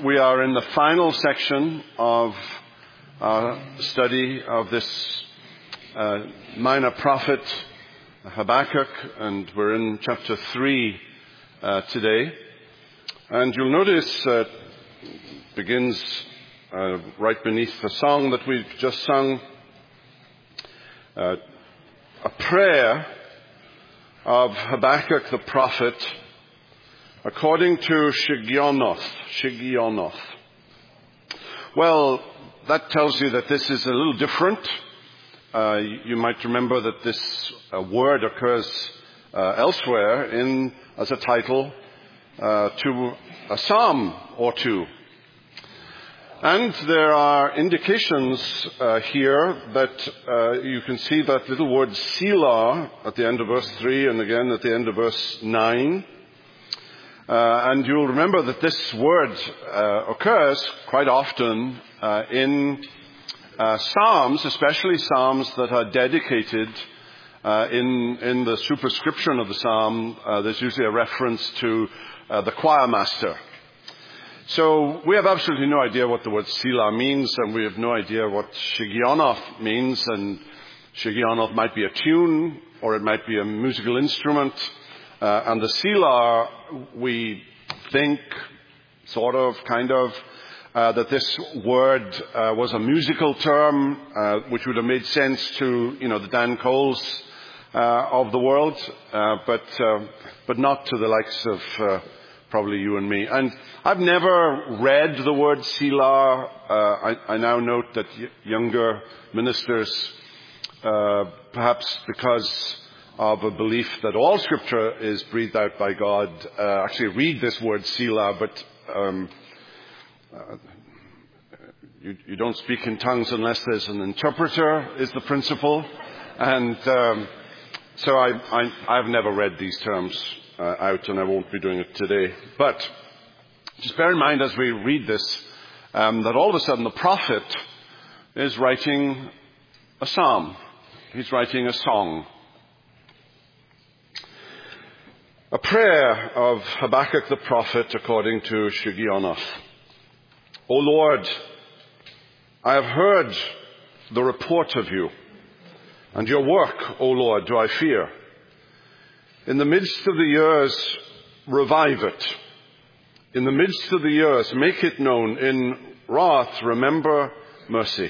We are in the final section of our study of this minor prophet, Habakkuk, and we're in chapter 3 today. And you'll notice it begins right beneath the song that we've just sung, a prayer of Habakkuk the prophet according to Shigionoth. Well, that tells you that this is a little different. You might remember that this word occurs elsewhere as a title to a psalm or two. And there are indications here that you can see that little word Selah at the end of verse 3 and again at the end of verse 9. And you'll remember that this word occurs quite often in psalms, especially psalms that are dedicated in the superscription of the psalm. There's usually a reference to the choir master. So we have absolutely no idea what the word Selah means, and we have no idea what Shigionoth means. And Shigionoth might be a tune, or it might be a musical instrument. And the Selah, we think, sort of, kind of, that this word was a musical term, which would have made sense to, the Dan Coles of the world, but not to the likes of probably you and me. And I've never read the word Selah. I now note that younger ministers, perhaps because of a belief that all Scripture is breathed out by God, actually read this word Selah, but you don't speak in tongues unless there's an interpreter, is the principle. And so I've never read these terms out, and I won't be doing it today. But just bear in mind as we read this, that all of a sudden the prophet is writing a psalm. He's writing a song. A prayer of Habakkuk the prophet according to Shigionoth. O Lord, I have heard the report of you, and your work, O Lord, do I fear. In the midst of the years, revive it. In the midst of the years, make it known. In wrath, remember mercy.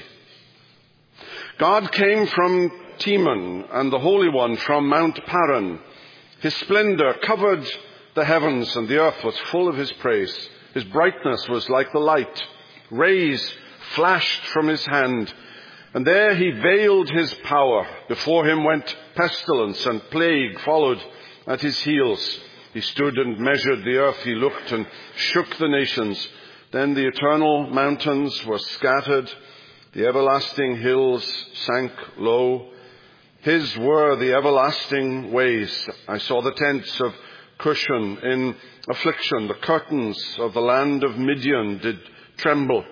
God came from Teman, and the Holy One from Mount Paran. His splendor covered the heavens, and the earth was full of his praise. His brightness was like the light. Rays flashed from his hand, and there he veiled his power. Before him went pestilence, and plague followed at his heels. He stood and measured the earth. He looked and shook the nations. Then the eternal mountains were scattered. The everlasting hills sank low. His were the everlasting ways. I saw the tents of Cushan in affliction. The curtains of the land of Midian did tremble.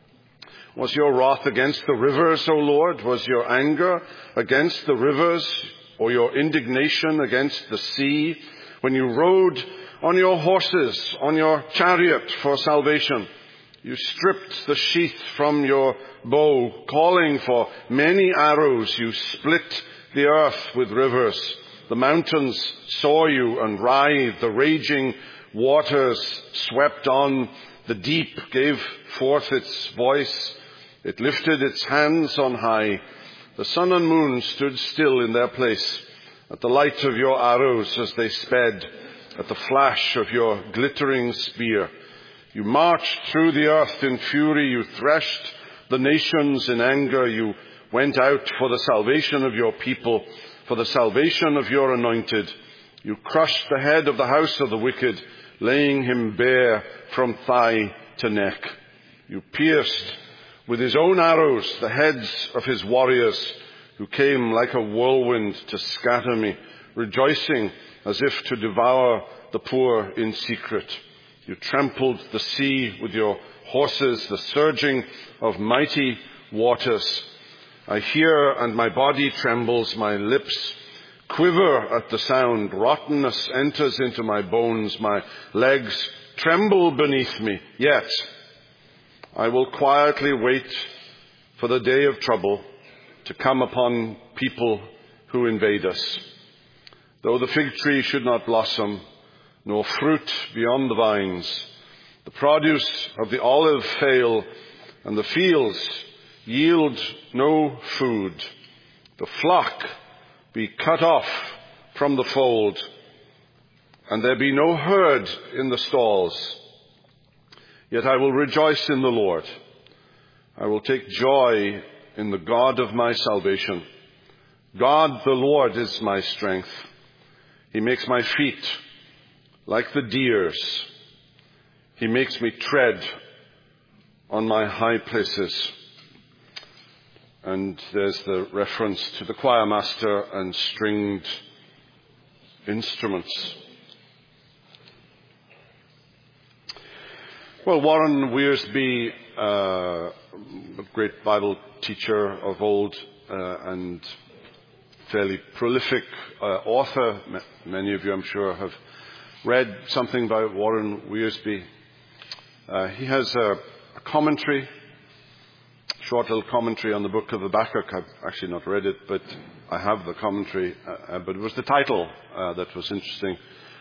Was your wrath against the rivers, O Lord? Was your anger against the rivers, or your indignation against the sea? When you rode on your horses, on your chariot for salvation, you stripped the sheath from your bow, calling for many arrows. You split the earth with rivers. The mountains saw you and writhed. The raging waters swept on. The deep gave forth its voice. It lifted its hands on high. The sun and moon stood still in their place at the light of your arrows as they sped, at the flash of your glittering spear. You marched through the earth in fury. You threshed the nations in anger. You went out for the salvation of your people, for the salvation of your anointed. You crushed the head of the house of the wicked, laying him bare from thigh to neck. You pierced with his own arrows the heads of his warriors, who came like a whirlwind to scatter me, rejoicing as if to devour the poor in secret. You trampled the sea with your horses, the surging of mighty waters. I hear and my body trembles, my lips quiver at the sound. Rottenness enters into my bones, my legs tremble beneath me. Yet I will quietly wait for the day of trouble to come upon people who invade us. Though the fig tree should not blossom, nor fruit be on the vines, the produce of the olive fail, and the fields yield no food, the flock be cut off from the fold, and there be no herd in the stalls. Yet I will rejoice in the Lord. I will take joy in the God of my salvation. God the Lord is my strength. He makes my feet like the deer's. He makes me tread on my high places. And there's the reference to the choir master and stringed instruments. Well, Warren Wiersbe, a great Bible teacher of old and fairly prolific author. Many of you, I'm sure, have read something by Warren Wiersbe. He has a commentary, short little commentary on the book of Habakkuk. I've actually not read it, but I have the commentary. But it was the title that was interesting.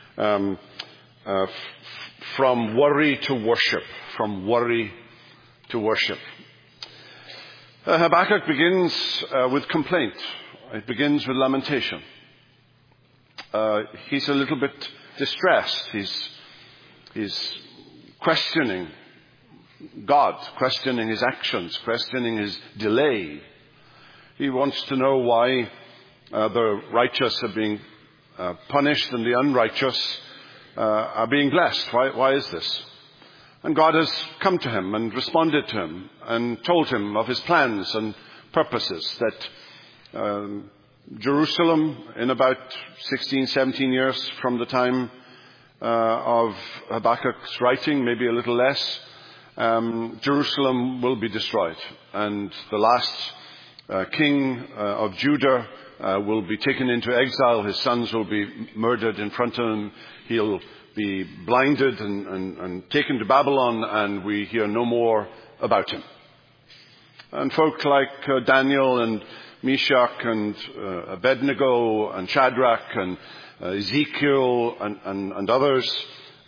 From worry to worship. From worry to worship. Habakkuk begins with complaint. It begins with lamentation. He's a little bit distressed. He's questioning God, questioning his actions, questioning his delay. He wants to know why the righteous are being punished and the unrighteous are being blessed. Why is this? And God has come to him and responded to him and told him of his plans and purposes, that Jerusalem, in about 16, 17 years from the time of Habakkuk's writing, maybe a little less, Jerusalem will be destroyed. And the last king of Judah will be taken into exile. His sons will be murdered in front of him. He'll be blinded and taken to Babylon, and we hear no more about him. And folk like Daniel and Meshach and Abednego and Shadrach and Ezekiel and others,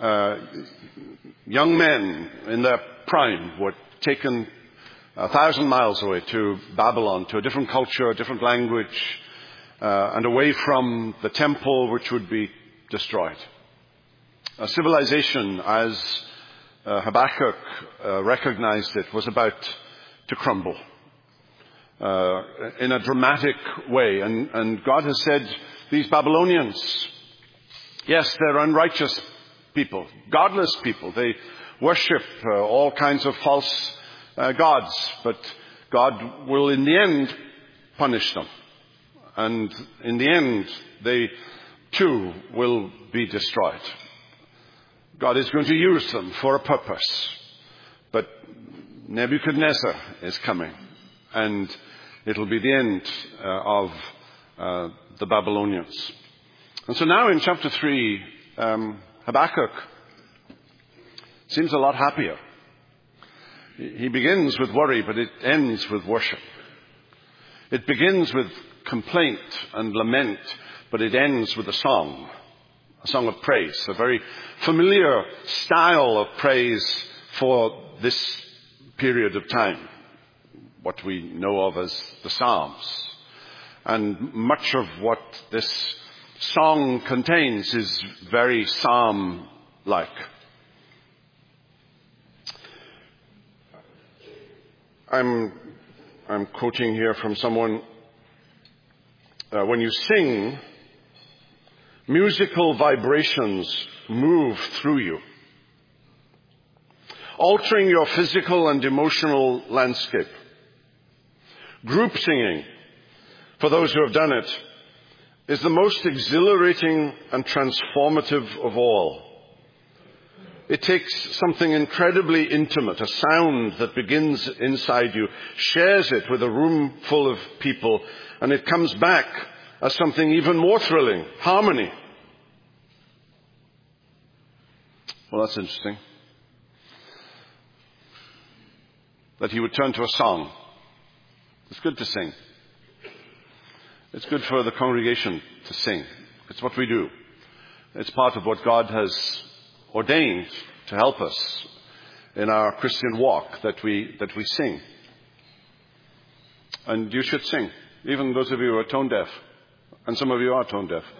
young men in their prime, were taken 1,000 miles away to Babylon, to a different culture, a different language, and away from the temple, which would be destroyed. A civilization, as Habakkuk recognized it, was about to crumble in a dramatic way. And God has said, these Babylonians, yes, they're unrighteous people, godless people. They worship all kinds of false gods, but God will in the end punish them. And in the end, they too will be destroyed. God is going to use them for a purpose. But Nebuchadnezzar is coming, and it'll be the end of the Babylonians. And so now in chapter 3, Habakkuk seems a lot happier. He begins with worry, but it ends with worship. It begins with complaint and lament, but it ends with a song of praise, a very familiar style of praise for this period of time, what we know of as the Psalms. And much of what this song contains is very psalm-like. I'm quoting here from someone, when you sing, musical vibrations move through you, altering your physical and emotional landscape. Group singing, for those who have done it, is the most exhilarating and transformative of all. It takes something incredibly intimate, a sound that begins inside you, shares it with a room full of people, and it comes back as something even more thrilling, harmony. Well, that's interesting. that he would turn to a song. It's good to sing. It's good for the congregation to sing. It's what we do. It's part of what God has ordained to help us in our Christian walk, that we sing. And you should sing, even those of you who are tone deaf. And some of you are tone deaf.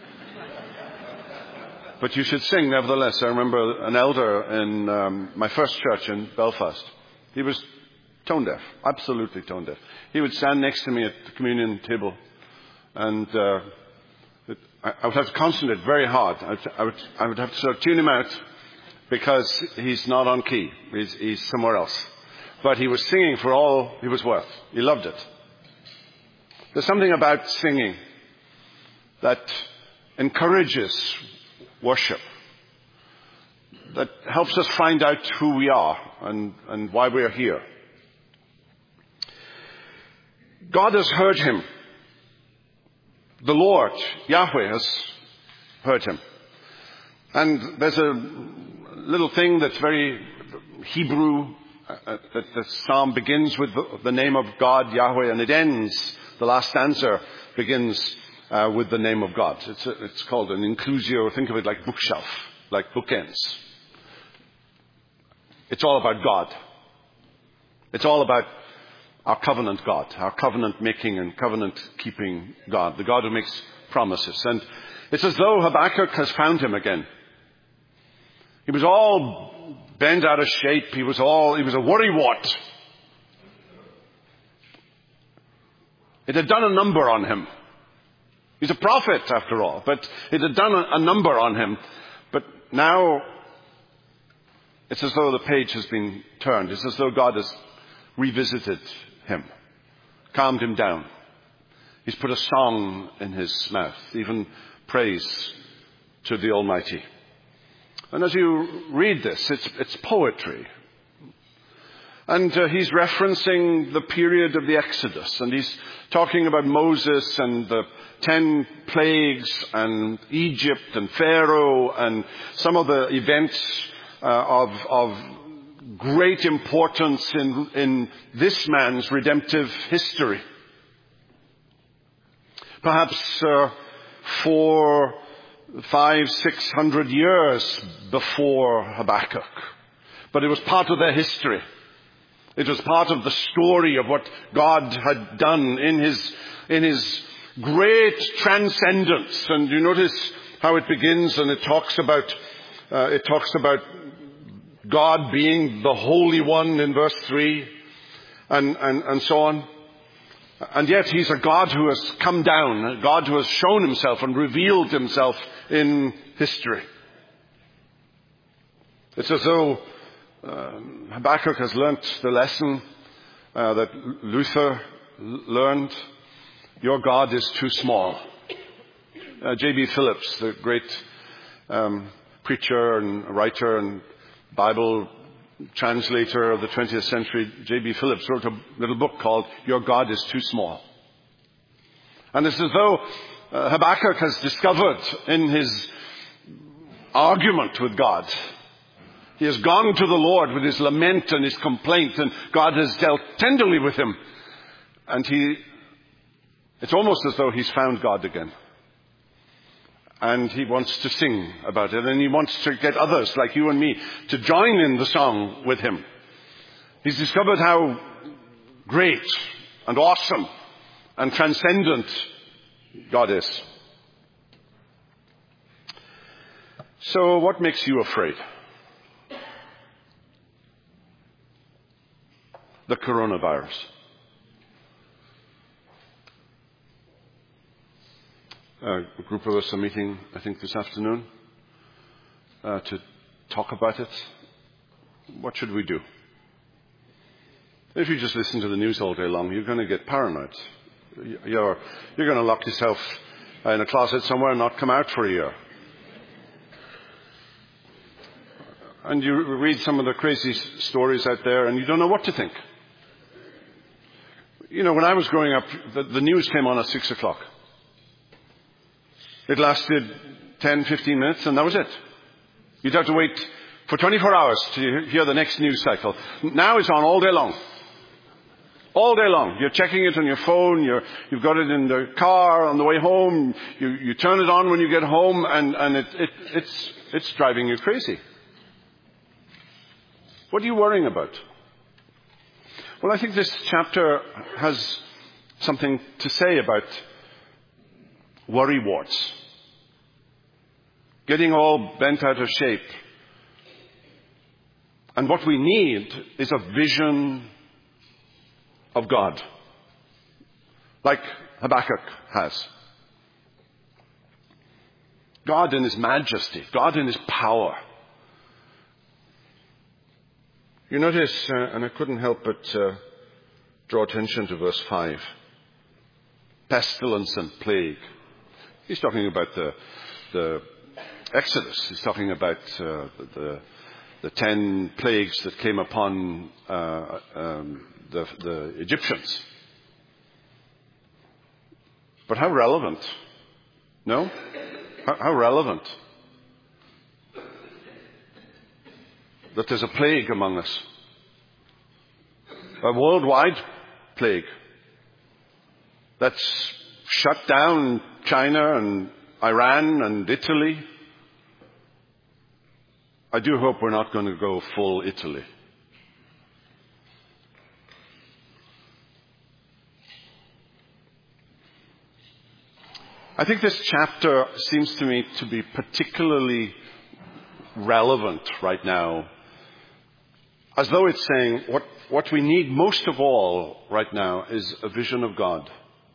But you should sing nevertheless. I remember an elder in my first church in Belfast. He was tone deaf, absolutely tone deaf. He would stand next to me at the communion table, and I would have to concentrate very hard. I would have to sort of tune him out, because he's not on key. He's somewhere else. But he was singing for all he was worth. He loved it. There's something about singing that encourages worship, that helps us find out who we are and why we are here. God has heard him. The Lord, Yahweh, has heard him. And there's a little thing that's very Hebrew, that the psalm begins with the name of God, Yahweh, and it ends, the last stanza begins with the name of God. It's called an inclusio. Think of it like bookshelf, like bookends. It's all about God. It's all about our covenant God, our covenant making and covenant keeping God, the God who makes promises. And it's as though Habakkuk has found him again. He was all bent out of shape. He was a worrywart. It had done a number on him. He's a prophet, after all, but it had done a number on him. But now it's as though the page has been turned. It's as though God has revisited him, calmed him down. He's put a song in his mouth, even praise to the Almighty. And as you read this, it's poetry. And he's referencing the period of the Exodus, and he's talking about Moses and the 10 plagues and Egypt and Pharaoh and some of the events of great importance in this man's redemptive history. Perhaps 400, 500, 600 years before Habakkuk. But it was part of their history. It was part of the story of what God had done in his great transcendence. And you notice how it begins, and it talks about God being the Holy One in verse 3, and so on. And yet he's a God who has come down, a God who has shown himself and revealed himself in history. It's as though Habakkuk has learnt the lesson that Luther learned. Your God is too small. J.B. Phillips, the great preacher and writer and Bible translator of the 20th century, J.B. Phillips, wrote a little book called Your God is Too Small. And it's as though Habakkuk has discovered in his argument with God, he has gone to the Lord with his lament and his complaint, and God has dealt tenderly with him. And it's almost as though he's found God again. And he wants to sing about it, and he wants to get others like you and me to join in the song with him. He's discovered how great and awesome and transcendent God is. So what makes you afraid? The coronavirus. A group of us are meeting, I think, this afternoon to talk about it. What should we do? If you just listen to the news all day long, you're going to get paranoid. You're going to lock yourself in a closet somewhere and not come out for a year. And you read some of the crazy stories out there, and you don't know what to think. You know, when I was growing up, the news came on at 6 o'clock. It lasted 10, 15 minutes, and that was it. You'd have to wait for 24 hours to hear the next news cycle. Now it's on all day long. All day long. You're checking it on your phone. You've got it in the car on the way home. You turn it on when you get home, and it's driving you crazy. What are you worrying about? Well, I think this chapter has something to say about worrywarts. Getting all bent out of shape. And what we need is a vision of God, like Habakkuk has. God in His majesty, God in His power. You notice, and I couldn't help but draw attention to verse 5. Pestilence and plague. He's talking about the Exodus. He's talking about the 10 plagues that came upon the Egyptians. But how relevant? No? How relevant that there's a plague among us. A worldwide plague that's shut down China and Iran and Italy. I do hope we're not going to go full Italy. I think this chapter seems to me to be particularly relevant right now, as though it's saying what we need most of all right now is a vision of God,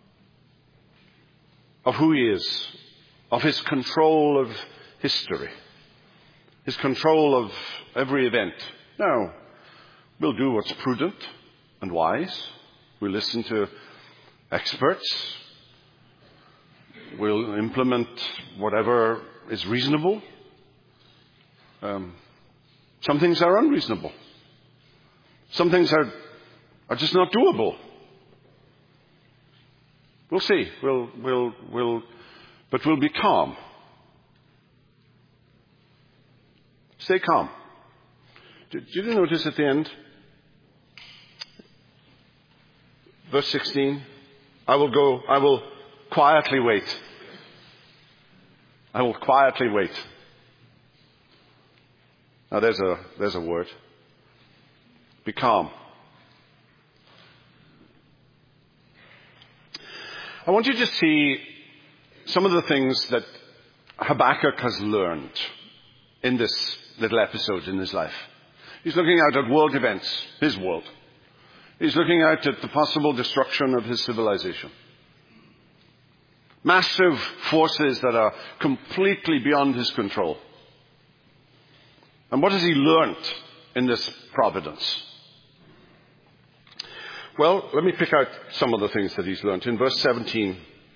of who He is, of His control of history, His control of every event. Now, we'll do what's prudent and wise. We'll listen to experts. We'll implement whatever is reasonable. Some things are unreasonable. Some things are just not doable. We'll see. But we'll be calm. Stay calm. Did you notice at the end? Verse 16. I will quietly wait. I will quietly wait. Now there's a word. Be calm. I want you to see some of the things that Habakkuk has learned in this little episode in his life. He's looking out at world events, his world. He's looking out at the possible destruction of his civilization. Massive forces that are completely beyond his control. And what has he learnt in this providence? Well, let me pick out some of the things that he's learnt. In verse 17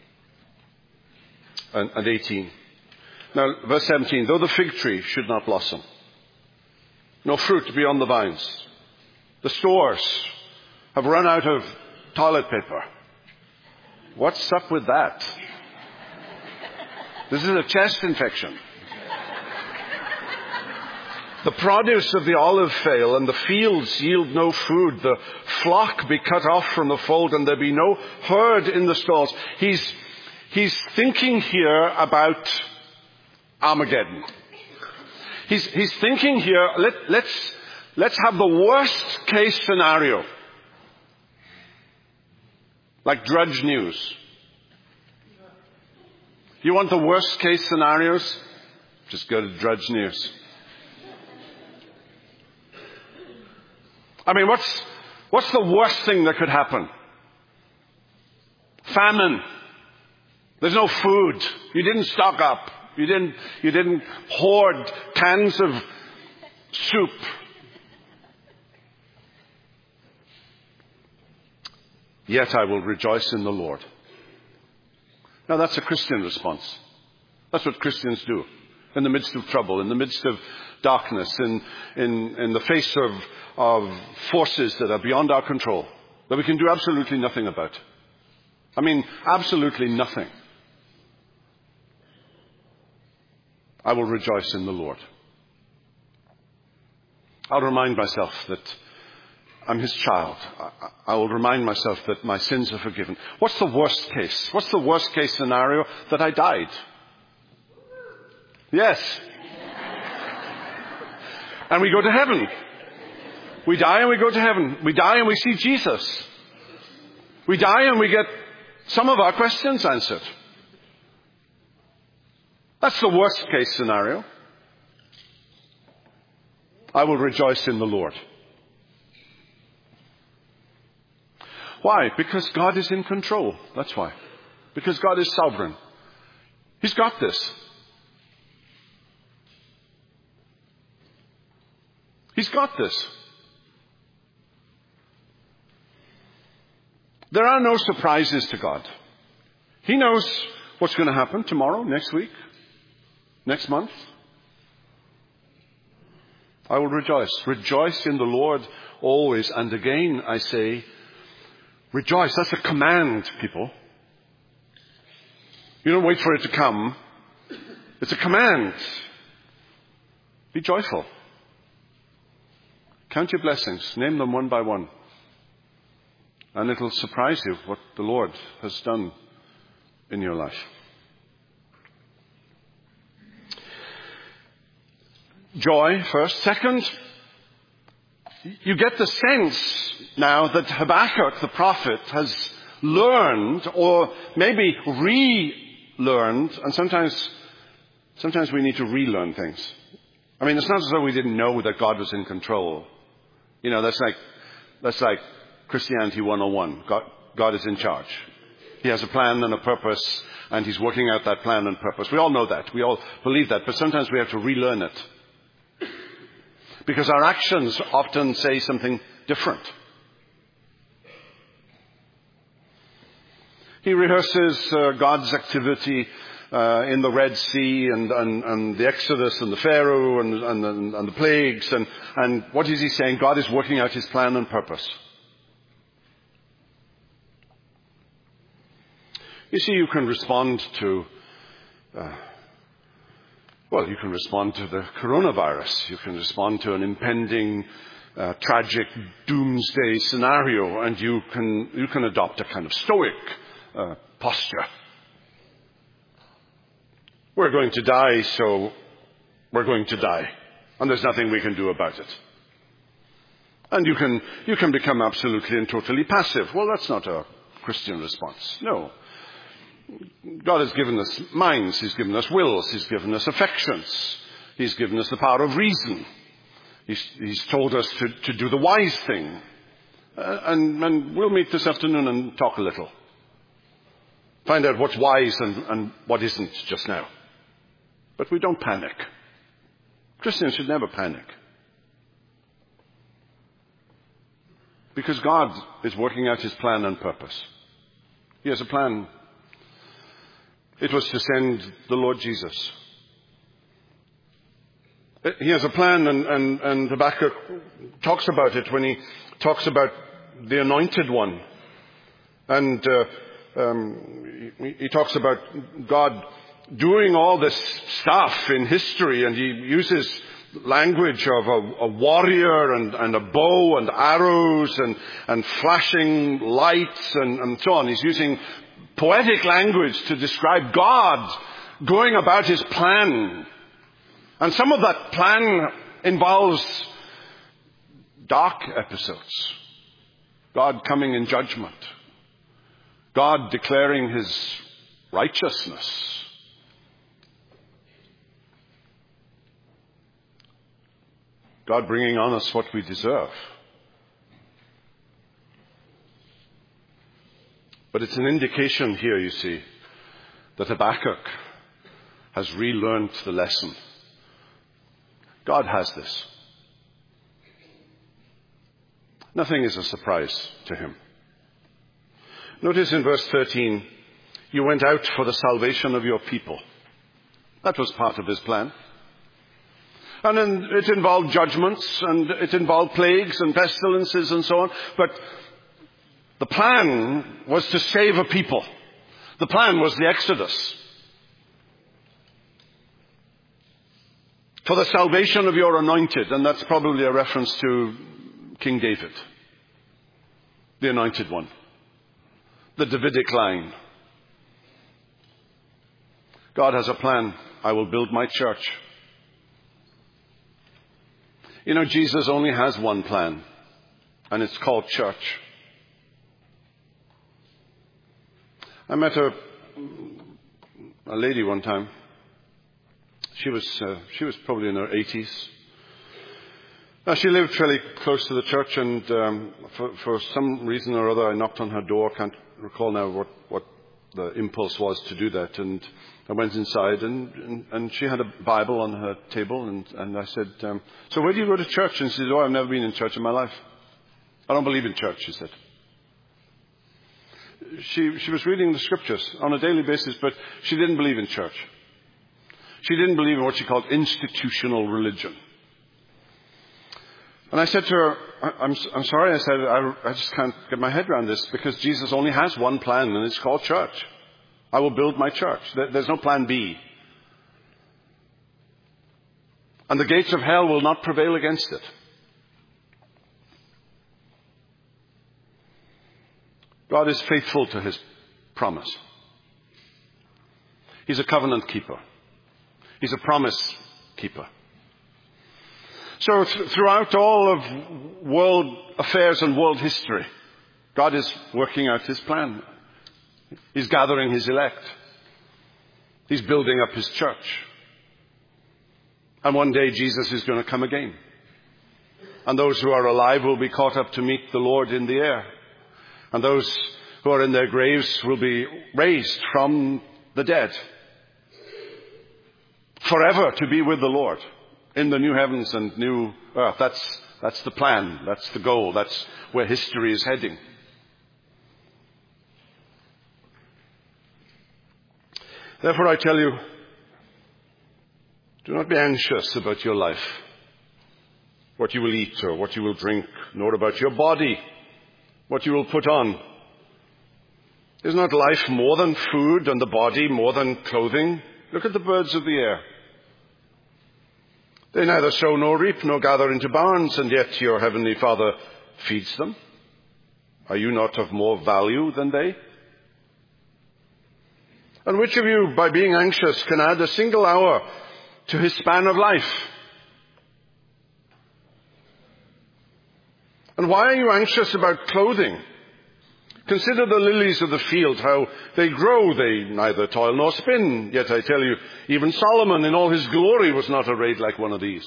and 18. Now, verse 17, though the fig tree should not blossom, no fruit be on the vines, the stores have run out of toilet paper. What's up with that? This is a chest infection. The produce of the olive fail, and the fields yield no food. The flock be cut off from the fold, and there be no herd in the stalls. He's thinking here about Armageddon. He's thinking here, let's have the worst case scenario. Like Drudge News. You want the worst case scenarios? Just go to Drudge News. I mean, what's the worst thing that could happen? Famine. There's no food. You didn't stock up. You didn't hoard cans of soup. Yet I will rejoice in the Lord. Now that's a Christian response. That's what Christians do. In the midst of trouble, in the midst of darkness, in the face of forces that are beyond our control, that we can do absolutely nothing about. I mean, absolutely nothing. I will rejoice in the Lord. I'll remind myself that I'm his child. I will remind myself that my sins are forgiven. What's the worst case? What's the worst case scenario? That I died. Yes. And we go to heaven. We die and we go to heaven. We die and we see Jesus. We die and we get some of our questions answered. That's the worst case scenario. I will rejoice in the Lord. Why? Because God is in control. That's why. Because God is sovereign. He's got this. He's got this. There are no surprises to God. He knows what's going to happen tomorrow, next week, next month. I will rejoice. Rejoice in the Lord always. And again, I say, rejoice. That's a command, people. You don't wait for it to come. It's a command. Be joyful. Count your blessings. Name them one by one. And it'll surprise you what the Lord has done in your life. Joy first. Second, you get the sense now that Habakkuk the prophet has learned, or maybe relearned, and sometimes we need to relearn things. I mean, it's not as though we didn't know that God was in control. You know, that's like Christianity 101. God is in charge. He has a plan and a purpose, and he's working out that plan and purpose. We all know that. We all believe that. But sometimes we have to relearn it. Because our actions often say something different. He rehearses God's activity in the Red Sea and the Exodus and the Pharaoh and the plagues. And what is he saying? God is working out his plan and purpose. You see, you can respond to you can respond to the coronavirus. You can respond to an impending, tragic doomsday scenario, and you can adopt a kind of stoic posture. We're going to die, so we're going to die, and there's nothing we can do about it. And you can become absolutely and totally passive. Well, that's not a Christian response. No. God has given us minds, he's given us wills, he's given us affections, he's given us the power of reason. He's told us to do the wise thing. And we'll meet this afternoon and talk a little. Find out what's wise and what isn't just now. But we don't panic. Christians should never panic. Because God is working out his plan and purpose. He has a plan. It was to send the Lord Jesus. He has a plan, and Habakkuk talks about it when he talks about the Anointed One. And he talks about God doing all this stuff in history, and he uses language of a warrior and a bow and arrows and flashing lights and so on. He's using poetic language to describe God going about his plan. And some of that plan involves dark episodes. God coming in judgment. God declaring his righteousness. God bringing on us what we deserve. But it's an indication here, you see, that Habakkuk has relearned the lesson. God has this. Nothing is a surprise to him. Notice in verse 13, you went out for the salvation of your people. That was part of his plan. And then it involved judgments, and it involved plagues and pestilences and so on. But the plan was to save a people. The plan was the Exodus. For the salvation of your anointed. And that's probably a reference to King David. the Anointed One, the Davidic line. God has a plan. I will build my church. You know, Jesus only has one plan, and it's called church. I met a lady one time. She was probably in her 80s. Now, she lived fairly close to the church, and for some reason or other, I knocked on her door. Can't recall now what the impulse was to do that. And I went inside, and she had a Bible on her table, and I said, so where do you go to church? And she said, I've never been in church in my life. I don't believe in church, she said. She was reading the scriptures on a daily basis, but she didn't believe in church. She didn't believe in what she called institutional religion. And I said to her, I'm sorry, I said, I just can't get my head around this, because Jesus only has one plan, and it's called church. I will build my church. There's no plan B. And the gates of hell will not prevail against it. God is faithful to his promise. He's a covenant keeper. He's a promise keeper. So throughout all of world affairs and world history, God is working out his plan. He's gathering his elect. He's building up his church. And one day Jesus is going to come again. And those who are alive will be caught up to meet the Lord in the air. And those who are in their graves will be raised from the dead, forever to be with the Lord in the new heavens and new earth. That's the plan. That's the goal. That's where history is heading. Therefore, I tell you, do not be anxious about your life, what you will eat or what you will drink, nor about your body, what you will put on. Is not life more than food, and the body more than clothing? Look at the birds of the air. They neither sow nor reap nor gather into barns, and yet your heavenly Father feeds them. Are you not of more value than they? And which of you, by being anxious, can add a single hour to his span of life? And why are you anxious about clothing? Consider the lilies of the field, how they grow. They neither toil nor spin. Yet I tell you, even Solomon in all his glory was not arrayed like one of these.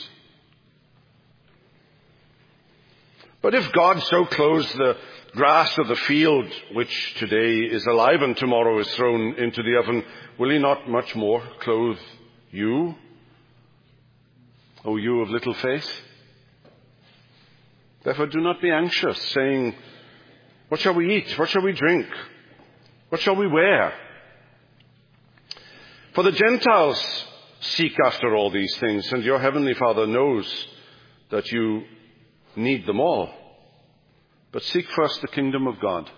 But if God so clothes the grass of the field, which today is alive and tomorrow is thrown into the oven, will he not much more clothe you, O you of little faith? Therefore do not be anxious, saying, what shall we eat? What shall we drink? What shall we wear? For the Gentiles seek after all these things, and your heavenly Father knows that you need them all. But seek first the kingdom of God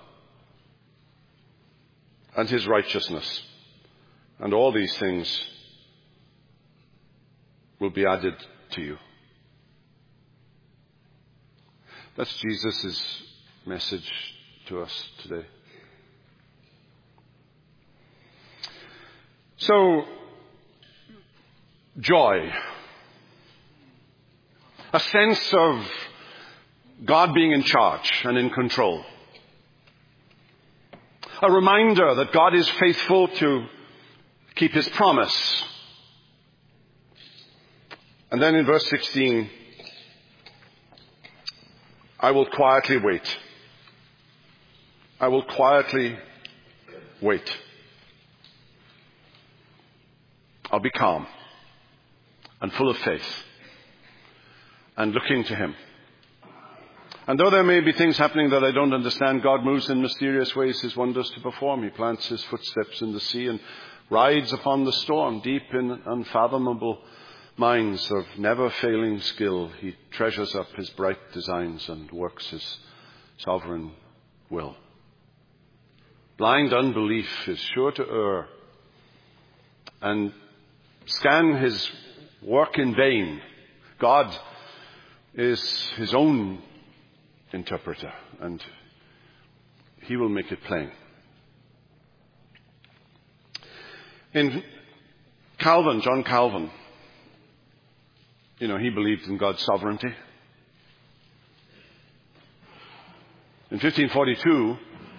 and his righteousness, and all these things will be added to you. That's Jesus' message to us today. So, joy. A sense of God being in charge and in control. A reminder that God is faithful to keep his promise. And then in verse 16, I will quietly wait. I will quietly wait. I'll be calm and full of faith and looking to him. And though there may be things happening that I don't understand, God moves in mysterious ways his wonders to perform. He plants his footsteps in the sea and rides upon the storm. Deep in unfathomable minds of never-failing skill, he treasures up his bright designs and works his sovereign will. Blind unbelief is sure to err and scan his work in vain. God is his own interpreter, and He will make it plain. In Calvin, John Calvin, he believed in God's sovereignty. In 1542,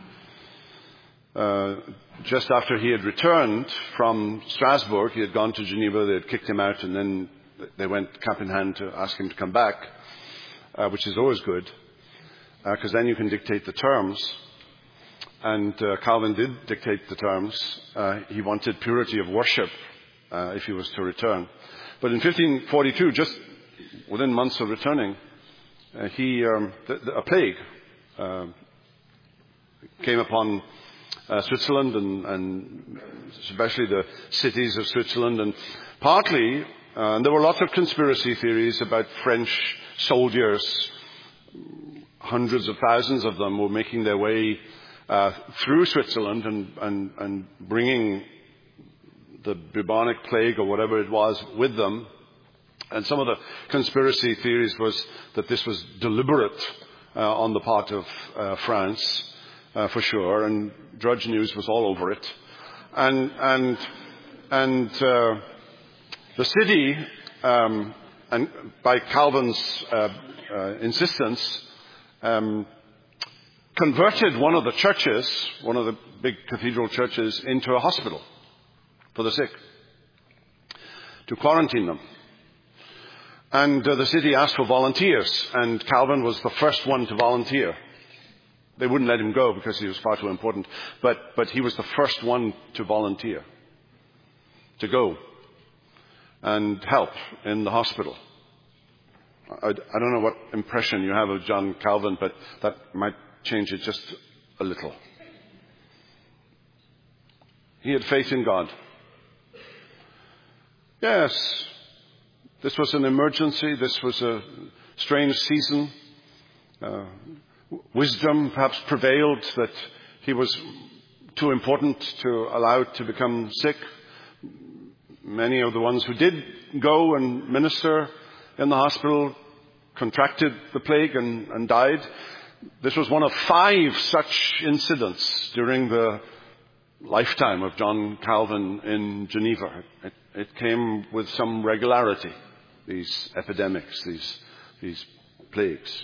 just after he had returned from Strasbourg, he had gone to Geneva, they had kicked him out, and then they went cap in hand to ask him to come back, which is always good, because then you can dictate the terms. And Calvin did dictate the terms. He wanted purity of worship if he was to return. But in 1542, just within months of returning, a plague came upon Switzerland and especially the cities of Switzerland. And partly, there were lots of conspiracy theories about French soldiers. Hundreds of thousands of them were making their way through Switzerland and bringing the bubonic plague or whatever it was with them. And some of the conspiracy theories was that this was deliberate on the part of France, for sure, and Drudge News was all over it. And the city, and by Calvin's insistence, converted one of the churches, one of the big cathedral churches, into a hospital for the sick, to quarantine them. And the city asked for volunteers, and Calvin was the first one to volunteer. They wouldn't let him go because he was far too important, but he was the first one to volunteer, to go and help in the hospital. I don't know what impression you have of John Calvin, but that might change it just a little. He had faith in God. Yes, this was an emergency. This was a strange season. Wisdom perhaps prevailed that he was too important to allow to become sick. Many of the ones who did go and minister in the hospital contracted the plague and died. This was one of 5 such incidents during the lifetime of John Calvin in Geneva. It came with some regularity, these epidemics, these plagues.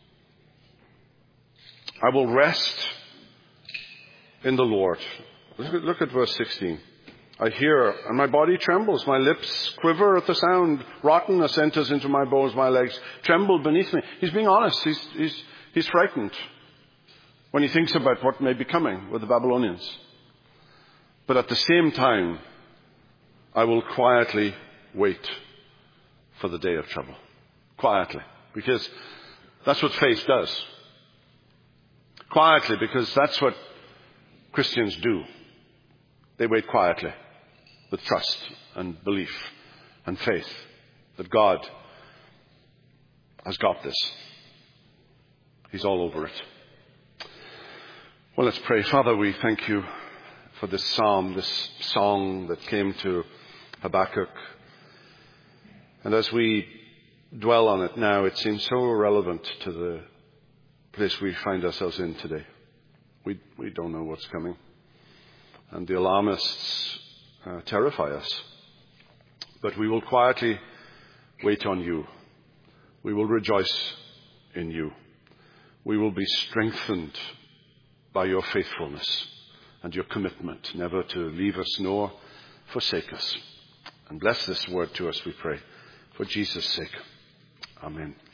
I will rest in the Lord. Look at verse 16. I hear, and my body trembles. My lips quiver at the sound. Rottenness enters into my bones. My legs tremble beneath me. He's being honest. He's frightened when he thinks about what may be coming with the Babylonians. But at the same time, I will quietly wait for the day of trouble. Quietly. Because that's what faith does. Quietly, because that's what Christians do. They wait quietly with trust and belief and faith that God has got this. He's all over it. Well, let's pray. Father, we thank you for this psalm, this song that came to Habakkuk. And as we dwell on it now, it seems so relevant to the place we find ourselves in today. We don't know what's coming. And the alarmists terrify us. But we will quietly wait on you. We will rejoice in you. We will be strengthened by your faithfulness and your commitment never to leave us nor forsake us. And bless this word to us, we pray, for Jesus' sake. Amen.